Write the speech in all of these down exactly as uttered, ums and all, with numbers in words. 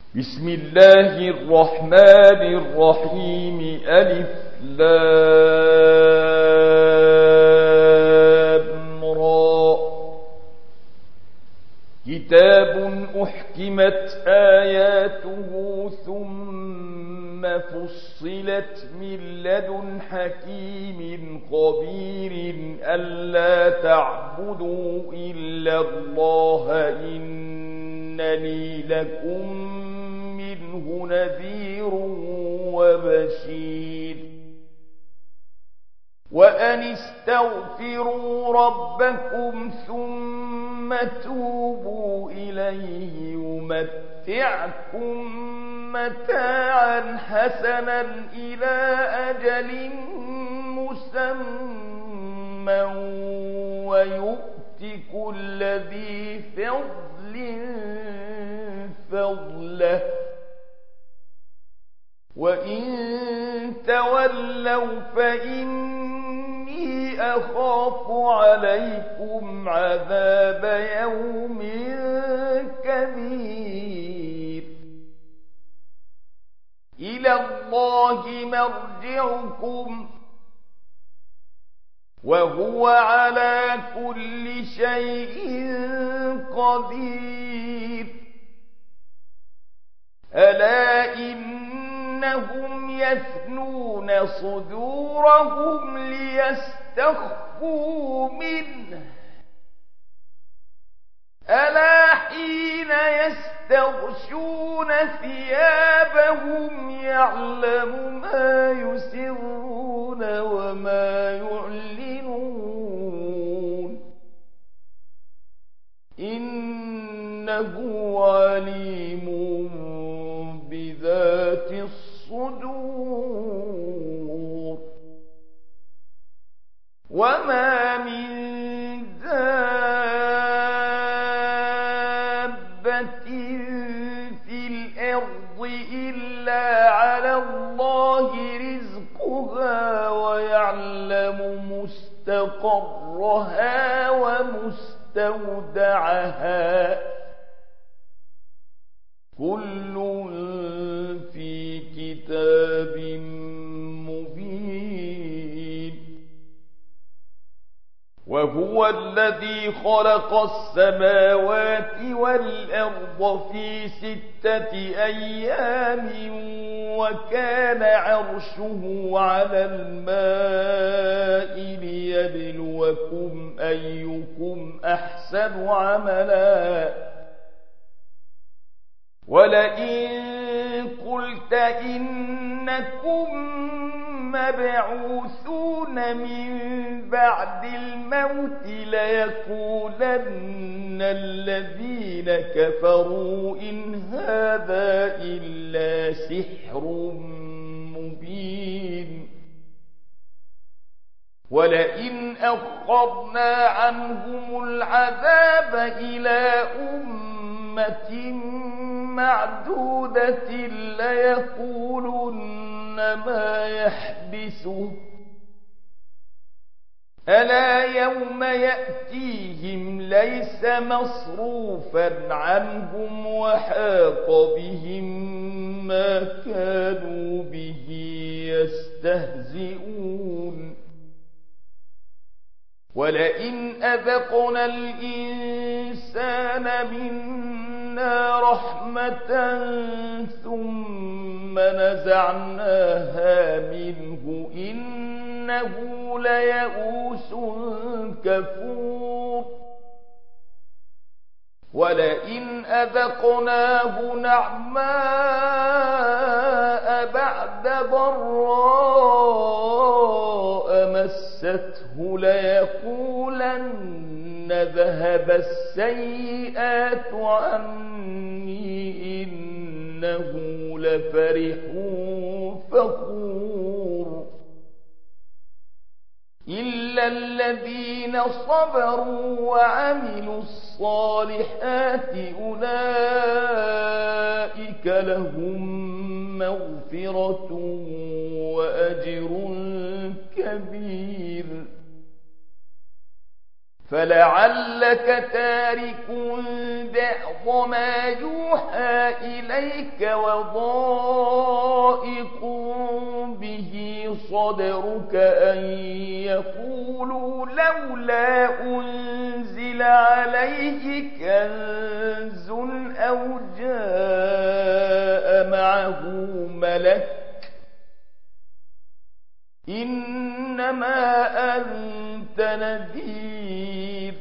بسم الله الرحمن الرحيم ألف لام را كتاب أحكمت آياته ثم فصلت من لدن حكيم خبير ألا تعبدوا إلا الله إنني لكم منه نذير وبشير وأن استغفروا ربكم ثم توبوا إليه يمتعكم متاعا حسنا إلى أجل مسمى ويؤت كل ذي فضل فضله وإن تولوا فإني أخاف عليكم عذاب يوم كبير إلى الله مرجعكم وهو على كل شيء قدير ألا إنهم يثنون صدورهم ليستخفوا منه ألا حين يستغشون ثيابهم يعلم ما يسرون وما يعلنون إنه عليم بذات الصدور وما من دابة في الأرض إلا على الله رزقها ويعلم مستقرها ومستودعها كل في كتاب مبين وهو الذي خلق السماوات والأرض في ستة أيام وكان عرشه على الماء ليبلوكم أيكم أحسن عملا ولئن قلت إنكم مبعوثون من بعد الموت ليقولن الذين كفروا إن هذا إلا سحر مبين ولئن أخرنا عنهم العذاب إلى أمة معدودة ليقولن ما يحبسه ألا يوم يأتيهم ليس مصروفا عنهم وحاق بهم ما كانوا به يستهزئون ولئن أذقنا الإنسان منا رحمة ثم نزعناها منه إنه ليئوس كفور ولئن أذقناه نعماء بعد ضراء مسته ليقولن ذهب السيئات عني إنه لفرح فخور إلا الذين صبروا وعملوا الصالحات أولئك لهم مغفرة وأجر كبير فلعلك تارك بعض ما يوحى إليك وضائق به صدرك أن يقولوا لولا أنزل عليه كنز أو جاء معه ملك إنما أنت نذير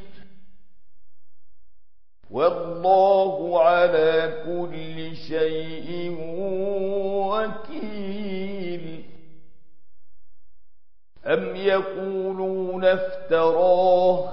والله على كل شيء وكيل. أم يقولون افتراه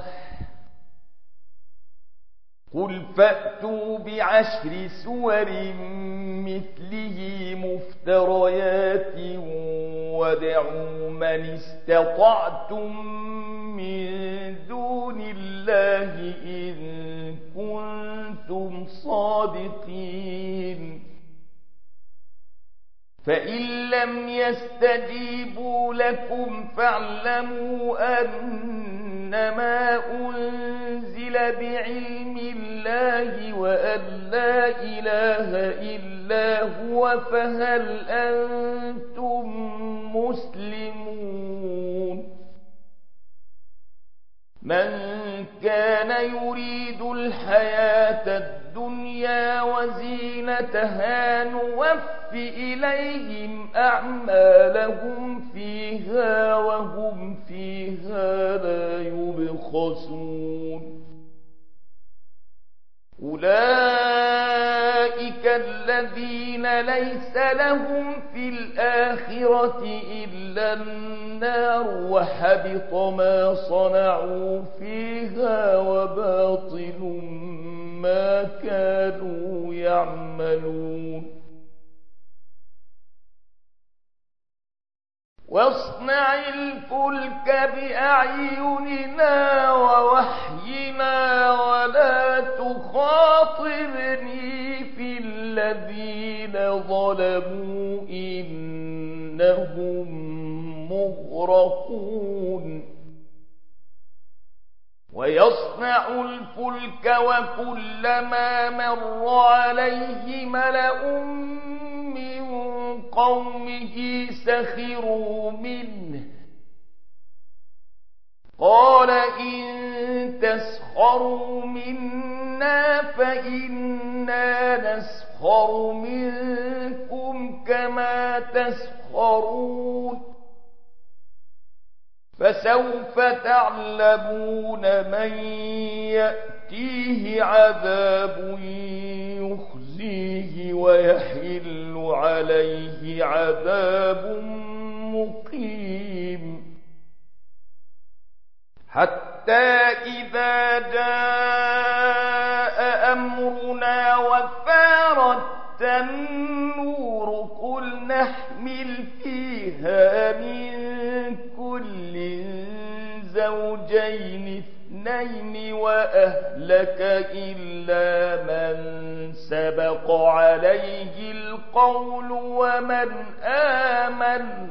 قل فأتوا بعشر سور مثله مفتريات وادعوا من استطعتم من دون الله إن كنتم صادقين. فإن لم يستجيبوا لكم فاعلموا أنما أنزل بعلم الله وأن لا إله إلا هو فهل أنتم مسلمون. من كان يريد الحياة الدنيا وزينتها نوف إليهم أعمالهم فيها وهم فيها لا يبخسون. أولئك الذين ليس لهم في الآخرة إلا النار وحبط ما صنعوا فيها وباطل ما كانوا يعملون. واصنع الفلك بأعيننا ووحينا ولا تخاطبني في الذين ظلموا إنهم مغرقون. ويصنع الفلك وكلما مر عليه ملأ من قومه سخروا منه قال إن تسخروا منا فإنا نسخر منكم كما تسخرون. فسوف تعلمون من يأتيه عذاب يخزيه ويحل عليه عذاب مقيم. حتى إذا جاء أمرنا وفارت النور قل نحمل فيها من كل زوجين اثنين وأهلك إلا من سبق عليه القول ومن آمن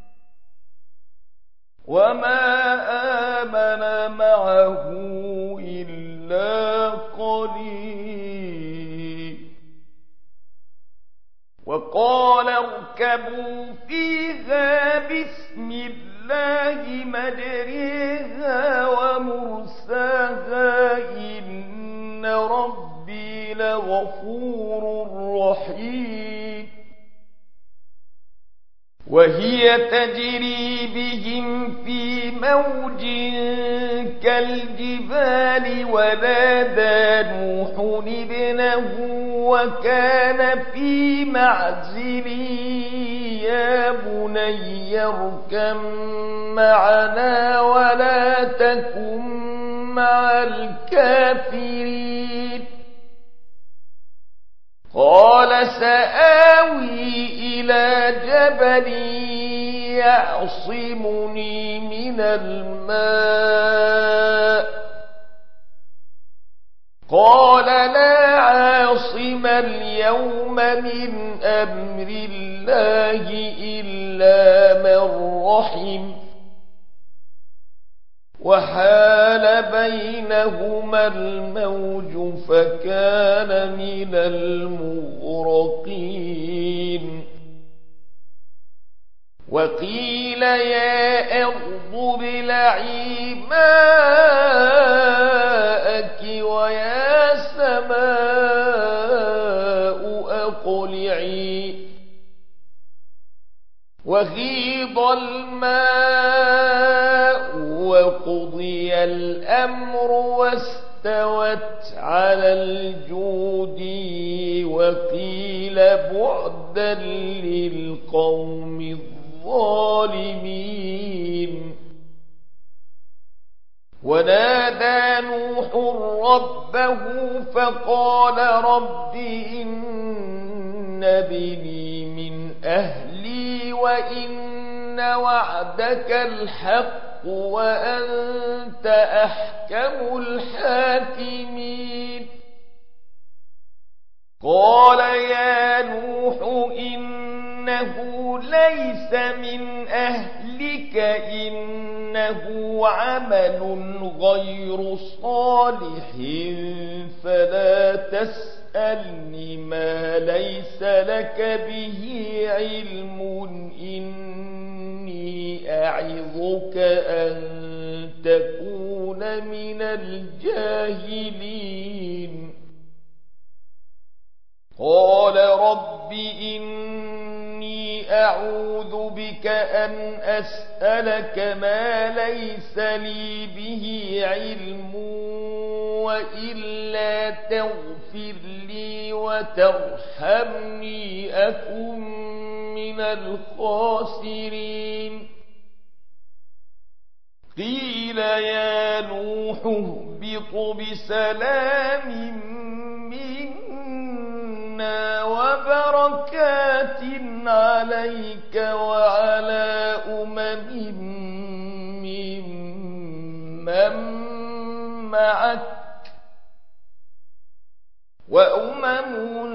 وما آمن معه إلا قليل. وقال اركبوا فيها بسم الله مجريها ومرساها إن ربي لغفور رحيم. وهي تجري بهم في موج كالجبال ونادى نوح ابنه وكان في معزل يا بني اركب معنا ولا تكن مع الكافرين. قال سآوي إلى جبل يعصمني من الماء قال لا عاصم اليوم من أمر الله إلا من رحم وحال بينهما الموج فكان من المغرقين وقيل يا أرض ابلعي ماءك ويا سماء أقلعي وغيض الماء وقضي الأمر واستوت على الجود وقيل بعدا للقوم الظالمين ونادى نوح ربه فقال رب إن ابني من أهلي وإن وعدك الحق وأنت أحكم الحاكمين قال يا نوح إنه ليس من أهلك إنه عمل غير صالح فلا تسألني ما ليس لك به علم إني أعظك أن تكون من الجاهلين قال رب إني أعوذ بك أن أسألك ما ليس لي به علم وإلا تغفر لي وترحمني أكن من الخاسرين قيل يا نوح اهبط بسلام منا وبركات عليك وعلى أمم ممن معك وأمم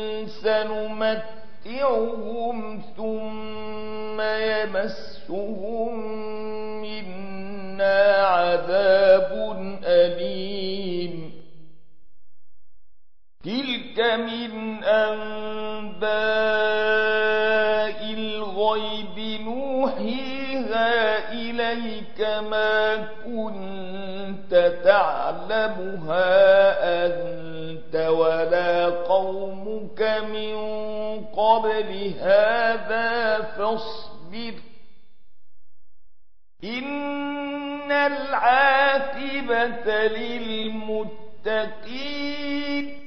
سنمتعهم ثم يمسهم منا عذاب أليم تلك من أنباء الغيب نوحيها إليك ما كنت تعلمها أنت ولا قومك من قبل هذا فاصبر إن العاقبة للمتقين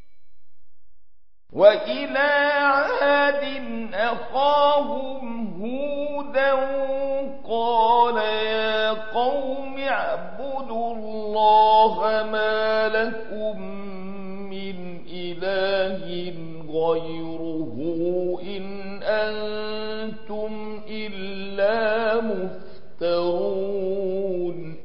وإلى عاد أخاهم هودا قال يا قوم اعبدوا الله ما لكم من إله غيره إن أنتم إلا مفترون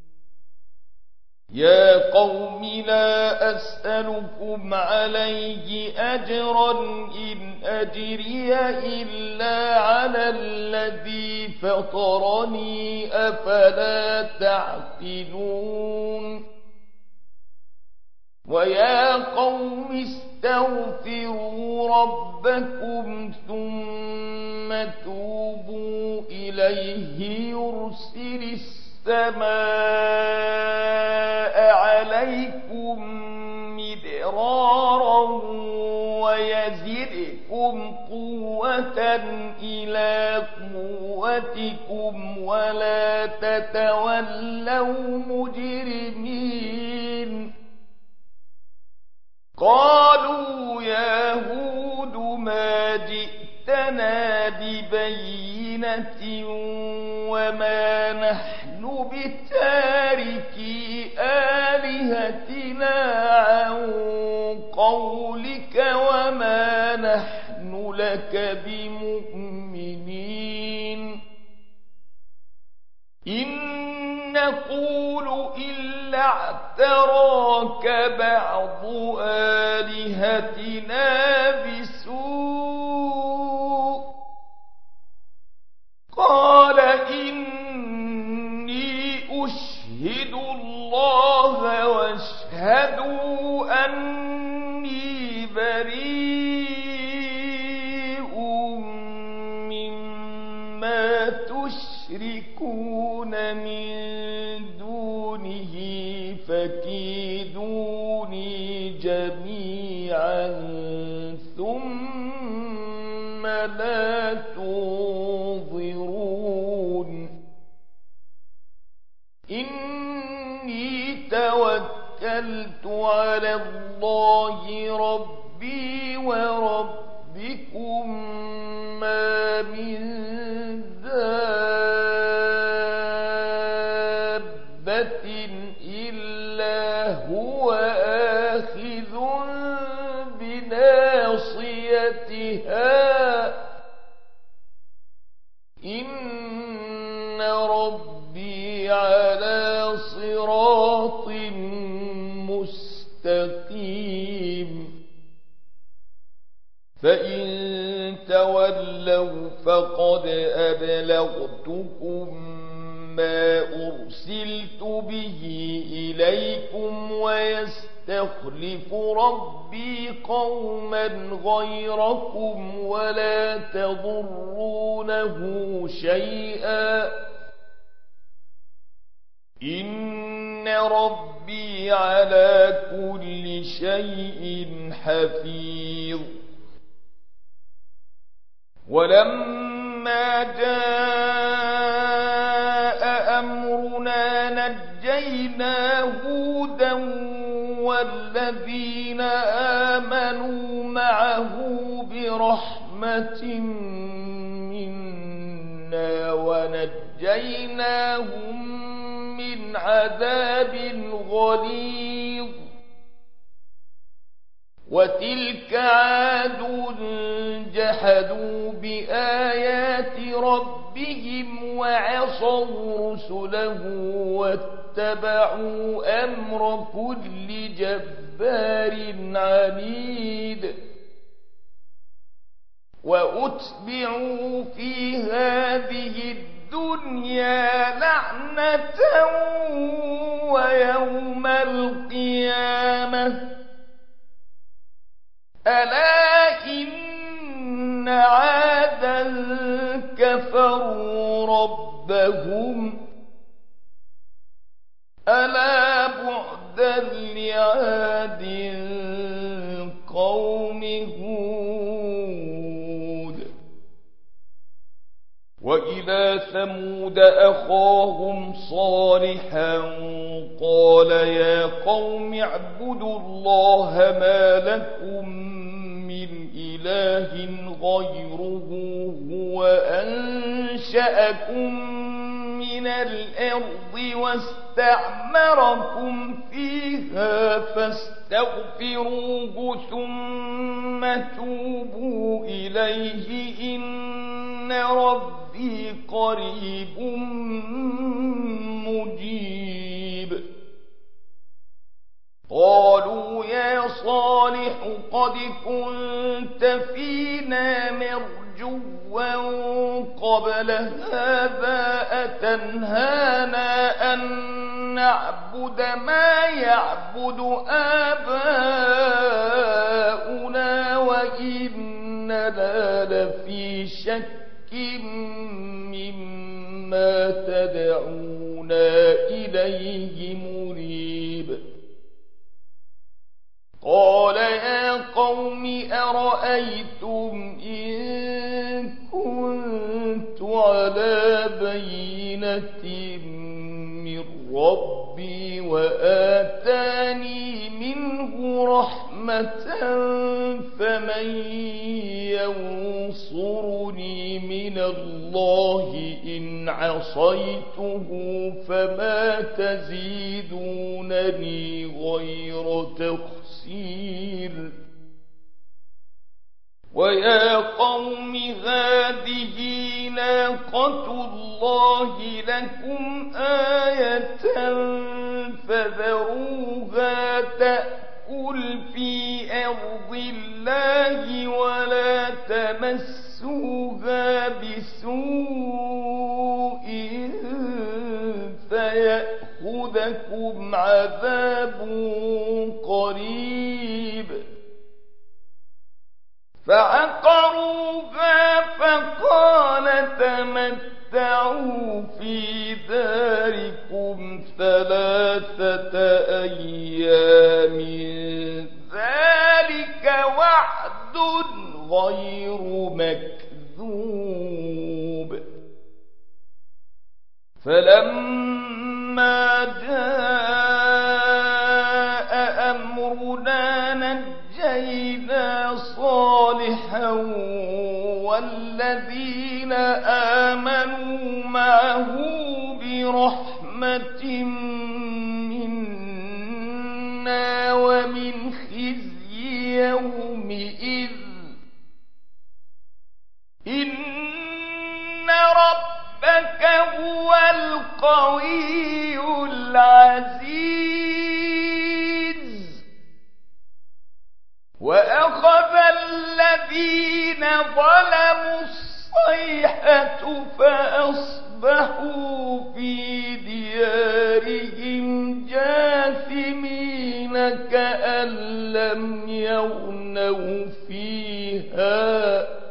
يا قوم لا أسألكم عليه أجرا إن أجري إلا على الذي فطرني أفلا تعقلون ويا قوم استغفروا ربكم ثم توبوا إليه يرسل السماء عليكم مدرارا ويزدكم قوة إلى قوتكم ولا تتولوا مجرمين قالوا يا هود ما جئتنا ببينة وما نحن بتاركي آلهتنا عن قولك وما نحن لك بمؤمنين إن نقول إلا اعتراك بعض آلهتنا بسوء قال إني أشهد بريء مما تشركون من دونه فكيدوني جميعا ثم لا تنظرون إني توكلت على الله ربي وربكم ما من دابة إلا هو آخذ بناصيتها إن ربي على صراط مستقيم فإن تولوا فقد أبلغتكم ما أرسلت به إليكم ويستخلف ربي قوما غيركم ولا تضرونه شيئا إن ربي على كل شيء حفيظ ولما جاء أمرنا نجينا هودا والذين آمنوا معه برحمة منا ونجيناهم من عذاب غليظ وتلك عاد جحدوا بآيات ربهم وعصوا رسله واتبعوا أمر كل جبار عنيد وأتبعوا في هذه الدنيا لعنة ويوم القيامة ألا إن عادا كفروا ربهم ألا بعدا لعاد قوم هود وإلى ثمود أخاهم صالحا قال يا قوم اعبدوا الله ما لكم من إله غيره هو أنشأكم من الأرض واستعمركم فيها فاستغفروه ثم توبوا إليه إن ربي قريب مجيب قالوا يا صالح قد كنت فينا مرجوا قبل هذا أتنهانا أن نعبد ما يعبد آباؤنا وإننا لفي شك مما تدعونا إليه مريب قال يا قوم أرأيتم إن كنت على بينة من ربي وآتاني منه رحمة فمن ينصرني من الله إن عصيته فما تزيدونني غير تخسير ويا قوم هذه ناقة الله لكم آية فذروها تأكل في أرض الله ولا تمسوها بسوء فيأخذكم عذاب قريب فعقروها فقال تمتعوا في داركم ثلاثة أيام ذلك وعد غير مكذوب. فلما جاء أمرنا نجينا صالحا والذين آمنوا معه برحمة منا ومن خزي يومئذ إن ربك هو القوي العزيز. وأخذ الذين ظلموا الصيحة فأصبحوا في ديارهم جاثمين كأن لم يغنوا فيها.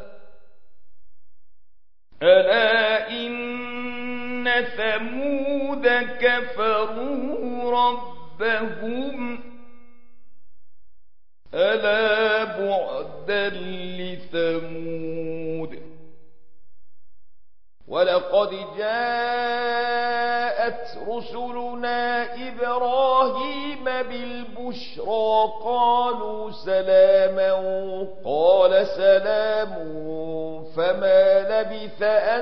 ألا إن ثمود كفروا ربهم ألا بعدا لثمود. ولقد جاءت رسلنا إبراهيم بالبشرى قالوا سلاما قال سلام فما لبث أن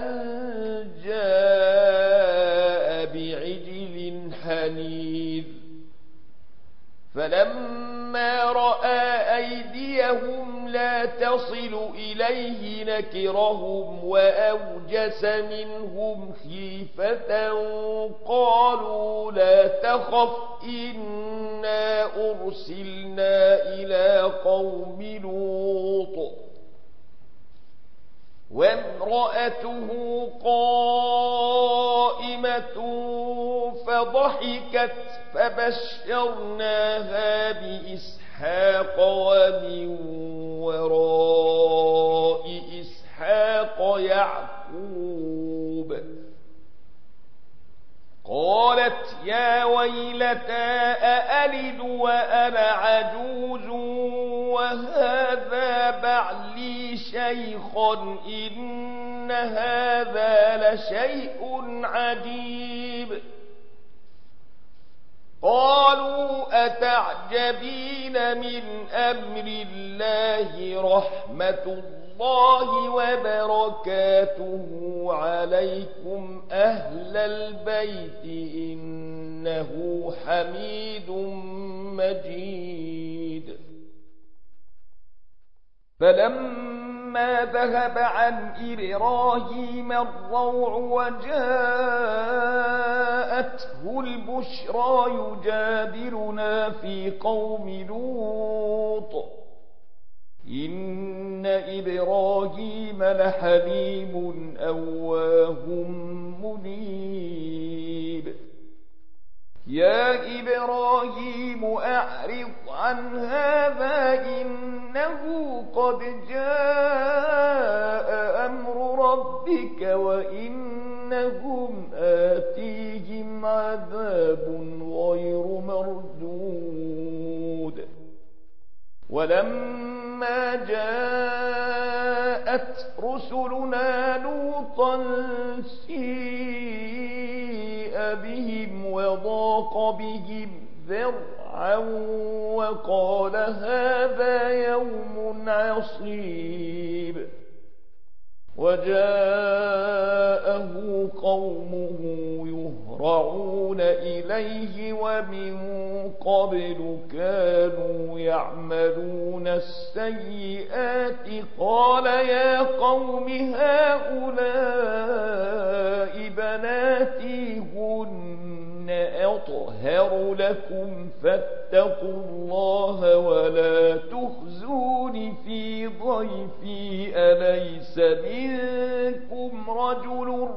جاء بعجل حنيذ. فلما رأى أيديهم لا تصل إليه نكرهم وأوجس منهم خيفة قالوا لا تخف إنا أرسلنا إلى قوم لوط وامرأته قائمة فضحكت فبشرناها بإسحاق ومن وراء إسحاق يعقوب. قالت يا ويلتى أألد وأنا عجوز وهذا بعلي شيخا إن هذا لشيء عجيب. قالوا أتعجبين من أمر الله رحمة الله وبركاته عليكم أهل البيت إنه حميد مجيد. فلما ذهب عن إبراهيم الروع وجاءته البشرى يجادلنا في قوم لوط إن إبراهيم لحليم أواه منيب. يا إبراهيم أعرض عن هذا إنه قد جاء أمر ربك وإنهم آتيهم عذاب غير مردود. ولما جاءت رسلنا لوطا سيء بهم وضاق بهم ذرعا وقال هذا يوم عصيب. وجاءه قومه يهرعون إليه ومن قبل كانوا يعملون السيئات قال يا قوم هؤلاء بناتي هن أطهر لكم فاتقوا الله ولا تخزوني في ضيفي أليس منكم رجل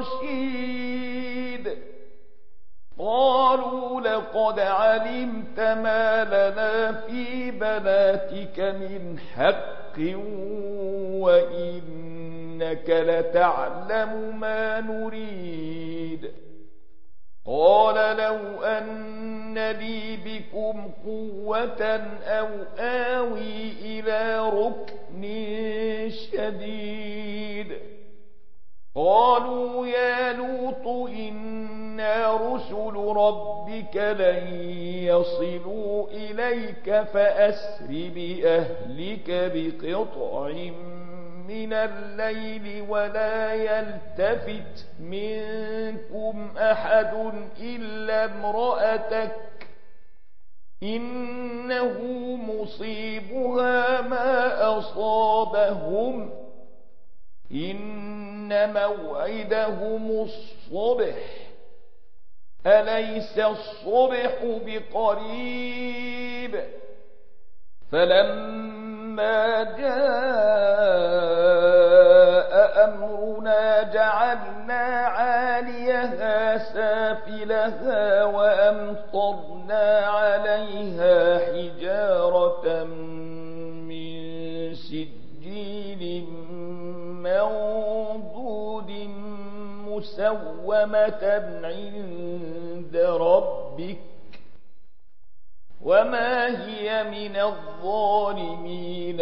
رشيد. قالوا لقد علمت ما لنا في بناتك من حق بحق وإنك لتعلم ما نريد. قال لو أن لي بكم قوة أو آوي إلى ركن شديد. قالوا يا لوط إنا رسل ربك لن يصلوا إليك فأسر بأهلك بقطع من الليل ولا يلتفت منكم أحد إلا امرأتك إنه مصيبها ما أصابهم إن موعدهم الصبح أليس الصبح بقريب. فلما جاء أمرنا جعلنا عاليها سافلها وأمطرنا عليها حجارة من سجيل منضود مسومة عند ربك وما هي من الظالمين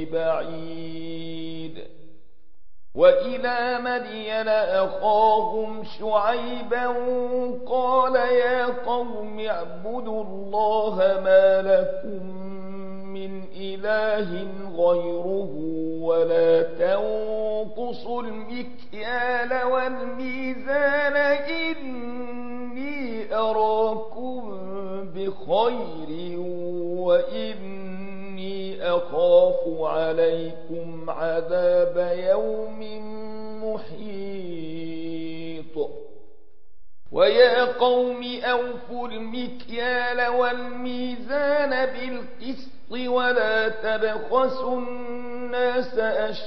ببعيد. وإلى مدين أخاهم شعيبا قال يا قوم اعبدوا الله ما لكم من إله غيره ولا تنقصوا المكيال والميزان إني أراكم بخير وإني أخاف عليكم عذاب يوم محيط. ويا قوم أوفوا المكيال والميزان بالقسط ولا تبخسوا الناس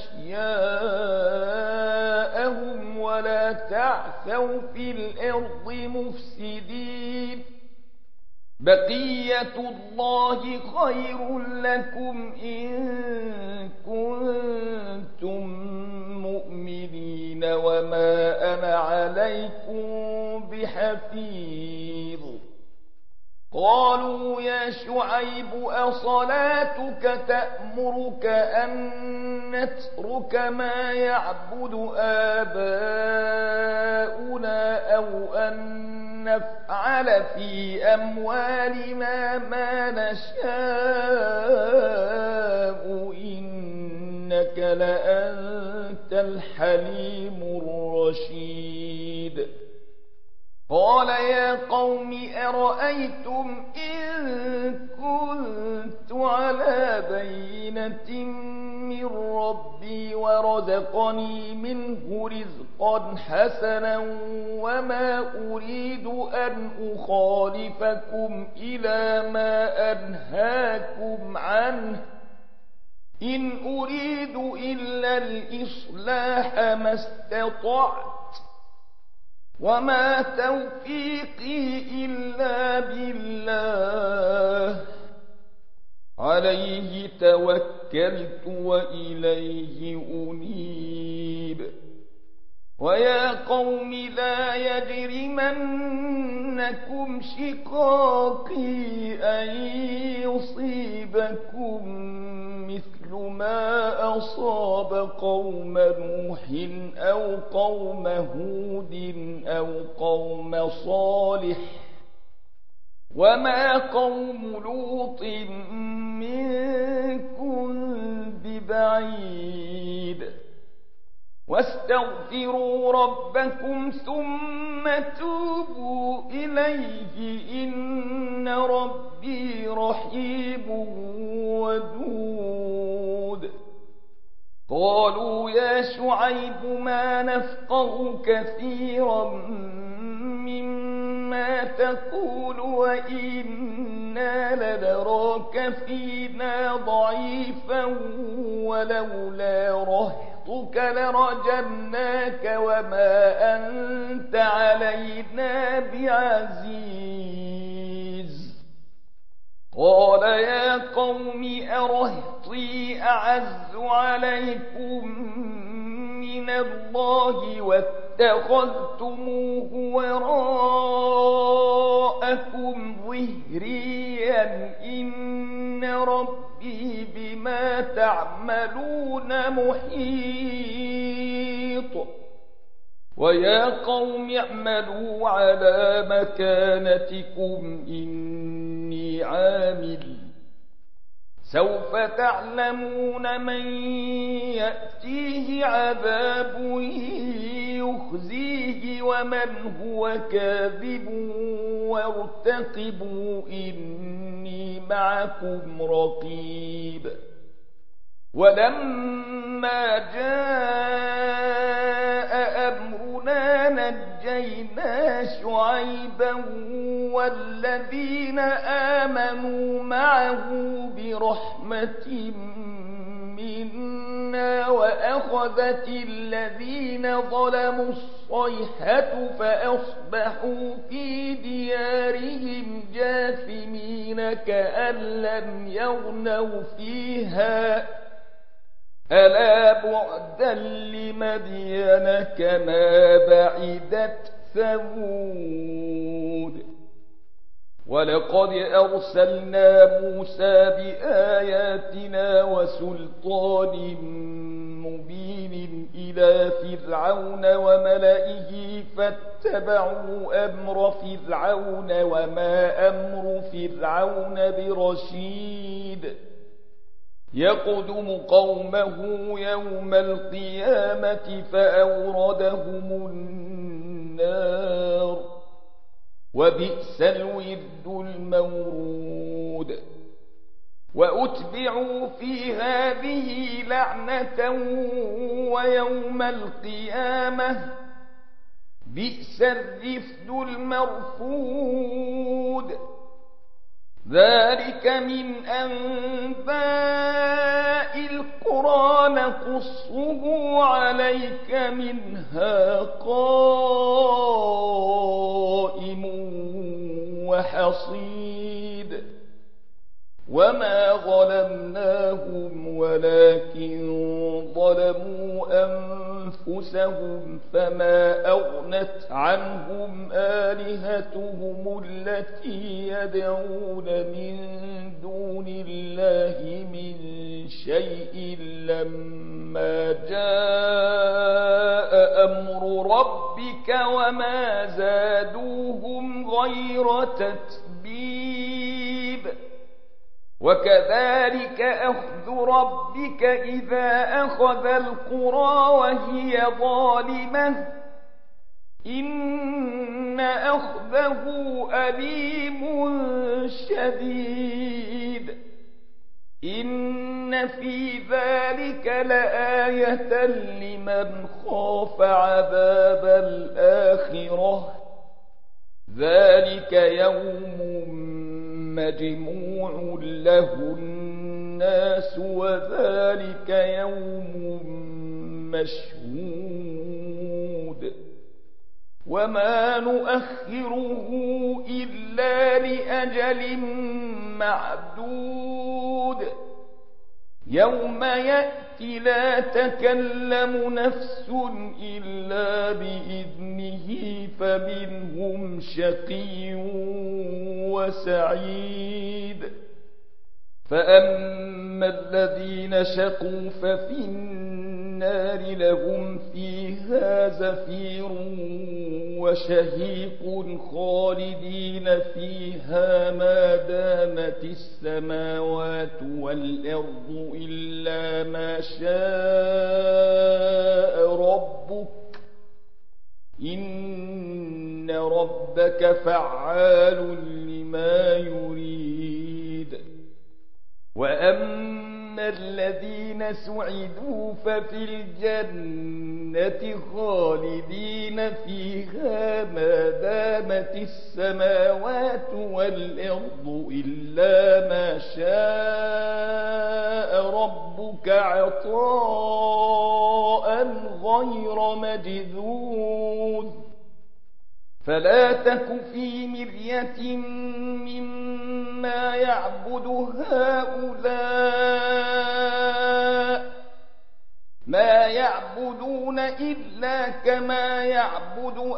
أشياءهم ولا تعثوا في الأرض مفسدين. بقية الله خير لكم إن كنتم مؤمنين وما أنا عليكم بحفيظ. قالوا يا شعيب أصلاتك تأمرك أن نترك ما يعبد آباؤنا أو أن نفعل في أموالنا ما نشاء إنك لأنت الحليم الرشيد. قال يا قوم أرأيتم إن كنت على بينة من ربي ورزقني منه رزقا حسنا وما أريد أن أخالفكم إلى ما أنهاكم عنه إن أريد إلا الإصلاح ما استطعت وما توفيقي إلا بالله عليه توكلت وإليه أنيب. ويا قوم لا يجرمنكم شقاقي أن يصيبكم مثل ما أصاب قوم نوح أو قوم هود أو قوم صالح وما قوم لوط منكم ببعيد. واستغفروا ربكم ثم توبوا إليه إن ربي رحيم ودود. قالوا يا شعيب ما نفقه كثيرا مما تقول وإنا لنراك فينا ضعيفا ولولا رهطك لرجمناك وما أنت علينا بعزيز. قال يا قوم أرهطي أعز عليكم من الله واتخذتموه وراءكم ظهريا إن ربي بما تعملون محيط ويا قوم اعملوا على مكانتكم إني عامل سوف تعلمون من يأتيه عذاب يخزيه ومن هو كاذب وارتقبوا إني معكم رقيب ولما جاء أمرنا نجينا شعيبا والذين آمنوا معه برحمة منا وأخذت الذين ظلموا الصيحة فأصبحوا في ديارهم جاثمين كأن لم يغنوا فيها ألا بعدا لمدين كما بعدت ثمود ولقد أرسلنا موسى بآياتنا وسلطان مبين إلى فرعون وملئه فاتبعوا أمر فرعون وما أمر فرعون برشيد يقدم قومه يوم القيامة فأوردهم النار وبئس الورد المورود وأتبعوا في هذه لعنة ويوم القيامة بئس الرفد المرفود ذلك من أنباء القرى نقصه عليك منها قائم وحصيد وما ظلمناهم ولكن ظلموا أنفسهم فما أغنت عنهم آلهتهم التي يدعون من دون الله من شيء لما جاء أمر ربك وما زادوهم غير تتبيب وكذلك أخذ ربك إذا أخذ القرى وهي ظالمة إن أخذه أليم شديد إن في ذلك لآية لمن خاف عذاب الآخرة ذلك يوم مجموع له الناس وذلك يوم مشهود وما نؤخره إلا لأجل معدود يوم يأتي لا تكلم نفس إلا بإذنه فمنهم شقي وسعيد فأما الذين شقوا ففي النار لهم فيها زفير وشهيق خالدين فيها ما دامت السماوات والأرض إلا ما شاء ربك إن ربك فعال لما يريد وأما الذين سعدوا ففي الجنة خالدين فيها ما دامت السماوات والأرض إلا ما شاء ربك عطاء غير مجذوذ فلا تك في مرية مما ما يعبد هؤلاء ما يعبدون إلا كما يعبد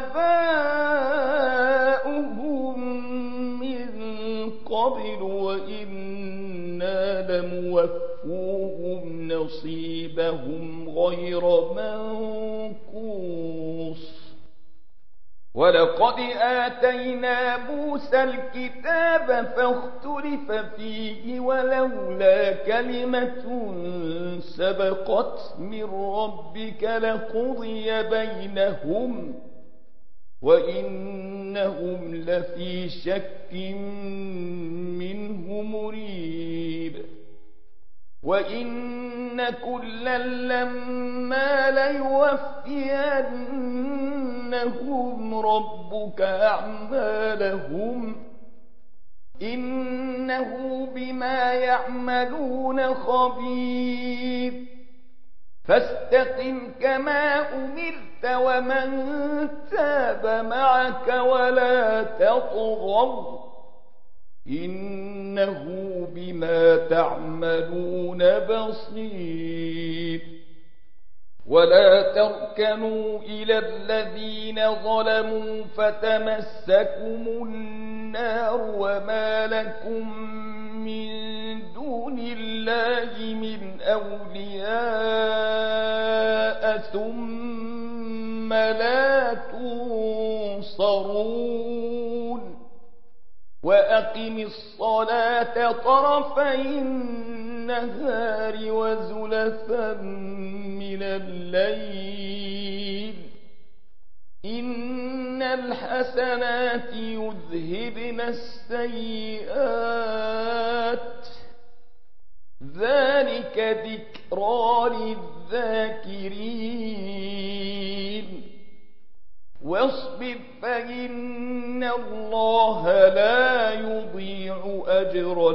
آباؤهم من قبل وإنا لموفوهم نصيبهم غير منقوص ولقد آتينا موسى الكتاب فاختلف فيه ولولا كلمة سبقت من ربك لقضي بينهم وإنهم لفي شك منه مريب وإن كلا لما ليوفينهم ربك أعمالهم إنه بما يعملون خبير فاستقم كما أمرت ومن تاب معك ولا تطغوا إنه بما تعملون بصير ولا تركنوا إلى الذين ظلموا فتمسكم النار وما لكم من دون الله من أولياء ثم لا تنصرون وأقم الصلاة طرفي النهار وزلفا من الليل إن الحسنات يذهبن السيئات ذلك ذكرى للذاكرين واصبر فإن الله لا يضيع أجر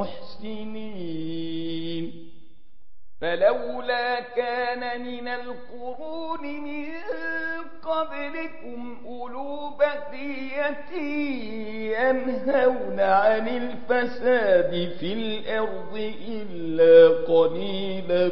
المحسنين فلولا كان من القرون من قبلكم أولو بقية ينهون عن الفساد في الأرض إلا قليلا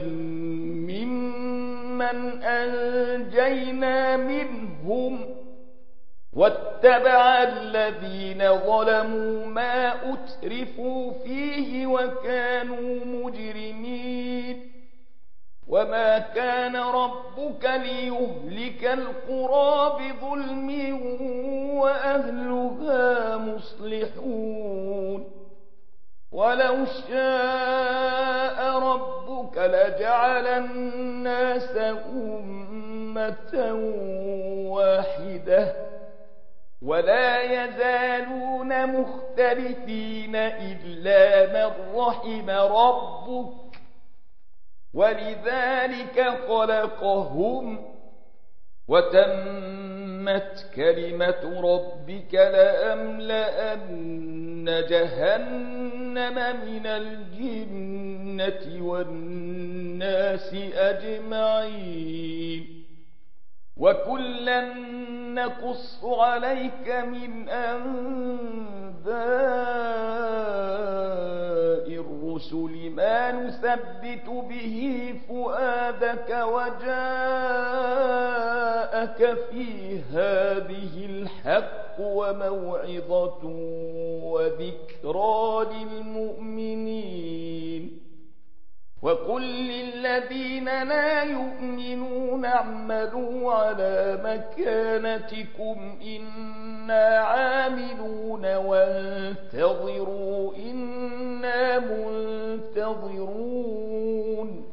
ممن أنجينا منهم واتبع الذين ظلموا ما أترفوا فيه وكانوا مجرمين وما كان ربك ليهلك القرى بظلم وأهلها مصلحون ولو شاء ربك لجعل الناس أمة واحدة ولا يزالون مختلفين إلا من رحم ربك ولذلك خلقهم وتمت كلمة ربك لأملأن جهنم من الجنة والناس أجمعين وكلا نقص عليك من أنباء الرسل ما نثبت به فؤادك وجاءك في هذه الحق وموعظة وذكرى للمؤمنين وقل للذين لا يؤمنون اعملوا على مكانتكم إنا عاملون وانتظروا إنا منتظرون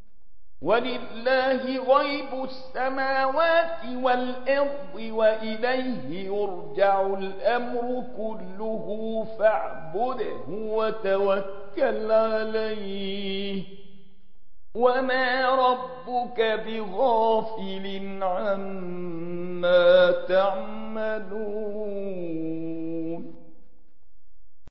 ولله غيب السماوات والأرض وإليه يرجع الأمر كله فاعبده وتوكل عليه وما ربك بغافل عما تعملون